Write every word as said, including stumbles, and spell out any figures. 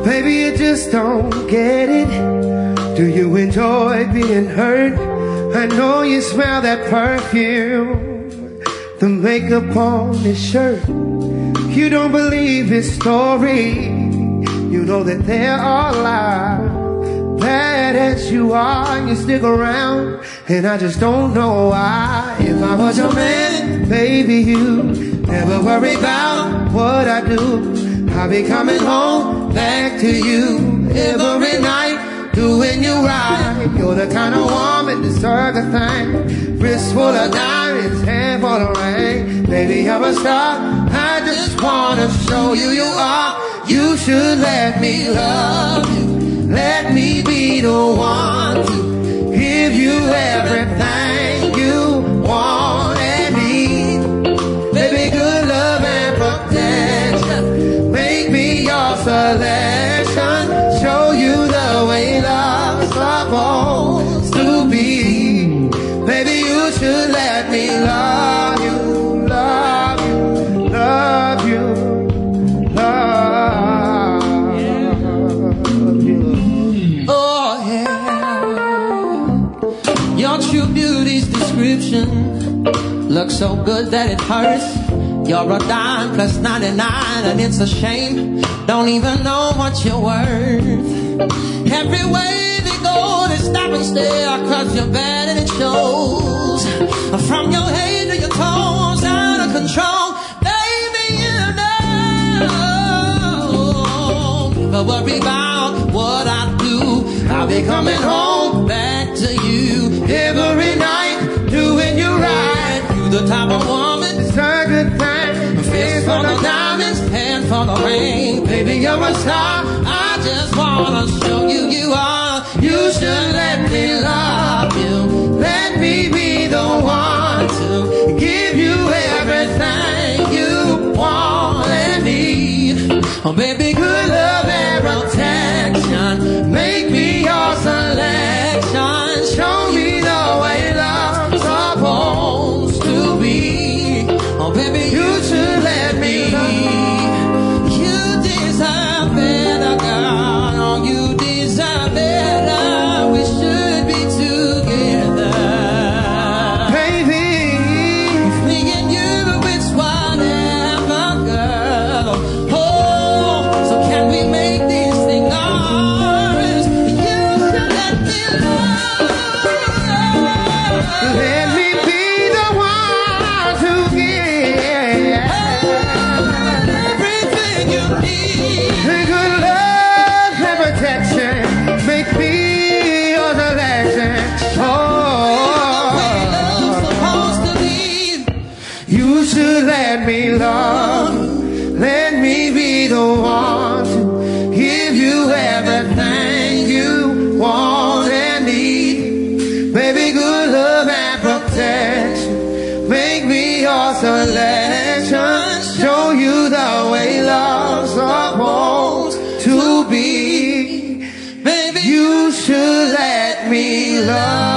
Baby, you just don't get it. Do you enjoy being hurt? I know you smell that perfume, the makeup on his shirt. You don't believe his story. You know that there are lies. Bad as you are, you stick around, and I just don't know why. If I was your man, baby, you never worry about what I do. I'll be coming home back to you every night, doing you right. You're the kind of woman that deserves a thing. Wrist full of diamonds, hand full of rain. Baby, I'm a star, I just wanna show you you are. You should let me love you. Let me be the one to give you everything you want and need. Baby, good love and protection. Make me your selection. Show you the way love's supposed to be. Baby, you should let me love you, love you, love you, love you. Oh yeah. Your true beauty's description looks so good that it hurts. You're a dime plus ninety-nine, and it's a shame. Don't even know what you're worth. Every way they go, they stop and stare, cause you're bad and it shows. From your head to your toes, out of control. Baby, you know. But worry about what I do. I'll be coming home back to you every night, doing you right. You the type of woman, it's a good thing. Fist for the diamonds, hand for the ring. Baby, you're a star, I just wanna show you you are. You should let me love you. Let me be the one to give you everything you want and need. Oh baby, good love and protection. Make me your selection. Show me the way love's supposed to be. Oh baby, you should let me love. You deserve better, girl. Oh, you deserve better. We should be together, baby. If me and you, it's whatever, girl. Oh, so can we make this thing ours? You should let me love. Let me be the one to give everything you need. Good love and protection. Make me your selection. Oh, supposed to be. You should let me love. Let me be the one to give you everything you want and need. Baby, good love and protection. Make me your selection. Show you the way love's supposed to be. Baby, you should let me love.